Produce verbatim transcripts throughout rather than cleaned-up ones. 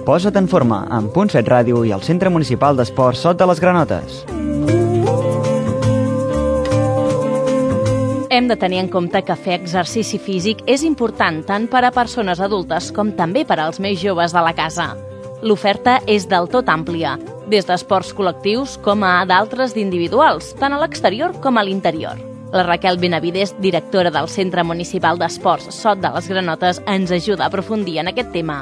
Posa't en forma, amb Punt Set Ràdio i el Centre Municipal d'Esports Sot de les Granotes. Hem de tenir en compte que fer exercici físic és important tant per a persones adultes com també per als més joves de la casa. L'oferta és del tot àmplia, des d'esports col·lectius com a d'altres d'individuals, tant a l'exterior com a l'interior. La Raquel Benavides, directora del Centre Municipal d'Esports Sot de les Granotes, ens ajuda a aprofundir en aquest tema.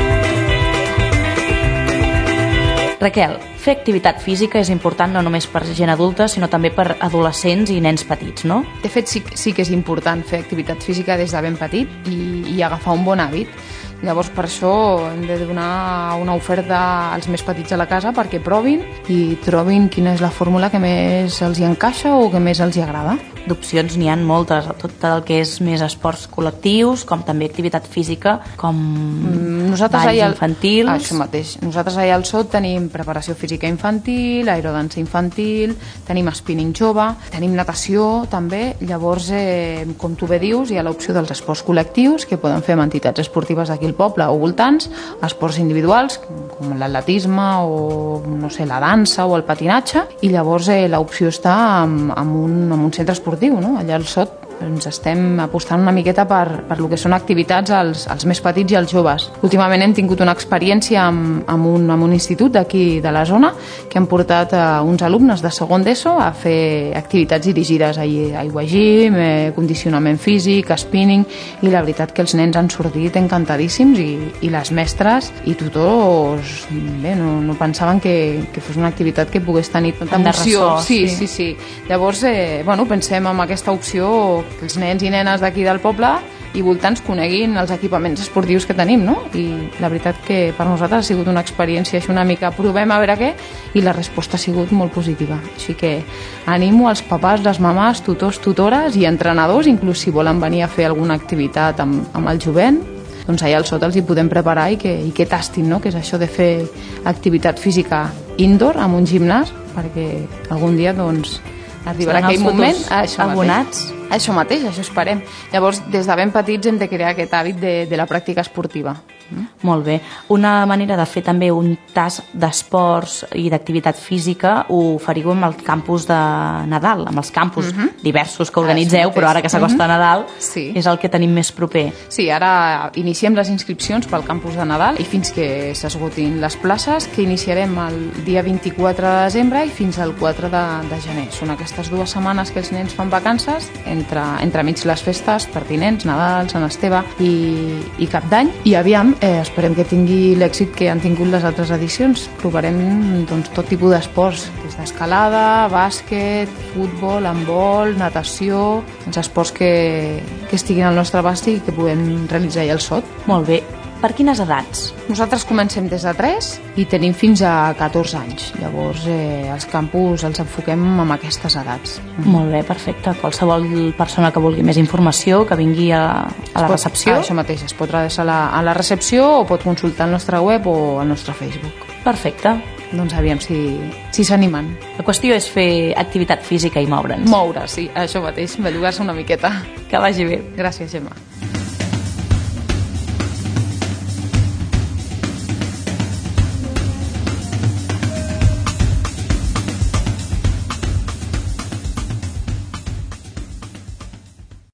Raquel, fer activitat física és important no només per gent adulta, sinó també per adolescents i nens petits, no? De fet, sí, sí que és important fer activitat física des de ben petit i, i agafar un bon hàbit. Llavors, per això hem de donar una oferta als més petits a la casa perquè provin i trobin quina és la fórmula que més els hi encaixa o que més els hi agrada. D'opcions n'hi ha moltes, tot el que és més esports col·lectius, com també activitat física, com Nosaltres balls al... infantils... Això mateix. Nosaltres allà al Sot tenim preparació física infantil, aerodansa infantil, tenim spinning jove, tenim natació també. Llavors, eh, com tu bé dius, hi ha l'opció dels esports col·lectius que poden fer amb entitats esportives d'aquí al poble o voltants, esports individuals com l'atletisme o no sé, la dansa o el patinatge, i llavors eh, l'opció està en, en, un, en un centre esportiu, no? Allà al Sot ens estem apostant una miqueta per, per lo que són activitats als, als més petits i als joves. Últimament hem tingut una experiència amb, amb, un, amb un institut d'aquí de la zona que han portat a uns alumnes de segon d'ESO a fer activitats dirigides a aigua gym, eh, condicionament físic, spinning, i la veritat que els nens han sortit encantadíssims i, i les mestres i tutors bé, no, no pensaven que, que fos una activitat que pogués tenir tanta emoció. Ressò, sí, sí, sí, sí. Llavors, eh, bueno, pensem en aquesta opció que els nens i nenes d'aquí del poble i voltants coneguin els equipaments esportius que tenim, no? I la veritat que per nosaltres ha sigut una experiència així una mica, provem a veure què, i la resposta ha sigut molt positiva. Així que animo als papàs, les mamàs, tutors, tutores i entrenadors, inclús si volen venir a fer alguna activitat amb, amb el jovent, doncs allà al Sot els hi podem preparar i que, i que tastin, no? Que és això de fer activitat física indoor amb un gimnàs, perquè algun dia doncs arribarà aquell moment, això abonats. Mateix, això mateix, això esperem. Llavors, des de ben petits hem de crear aquest hàbit de, de la pràctica esportiva. Mm? Molt bé. Una manera de fer també un tas d'esports i d'activitat física ho oferiu amb el campus de Nadal, amb els campus uh-huh. diversos que organitzeu, però ara que s'acosta uh-huh. Nadal sí. és el que tenim més proper. Sí, ara iniciem les inscripcions pel campus de Nadal i fins que s'esgotin les places, que iniciarem el dia vint-i-quatre de desembre i fins al quatre de, de gener. Són aquestes dues setmanes que els nens fan vacances, entre, entre mig les festes pertinents, Nadal, Sant Esteve i, i Cap d'Any, i aviam, eh, esperem que tingui l'èxit que han tingut les altres edicions. Provarem doncs, tot tipus d'esports, des d'escalada, bàsquet, futbol, handbol, natació, els esports que, que estiguin al nostre abast i que podem realitzar allà al Sot. Molt bé. Per quines edats? Nosaltres comencem des de tres i tenim fins a catorze anys. Llavors, eh, els campus els enfoquem amb aquestes edats. Mm. Molt bé, perfecte. Qualsevol persona que vulgui més informació, que vingui a, a la pot, recepció. Ah, això mateix, es pot adreçar a la, a la recepció o pot consultar el nostre web o el nostre Facebook. Perfecte. Doncs aviam si si s'animen. La qüestió és fer activitat física i moure'ns. Moure, sí, això mateix, bellugar-se una miqueta. Que vagi bé. Gràcies, Gemma.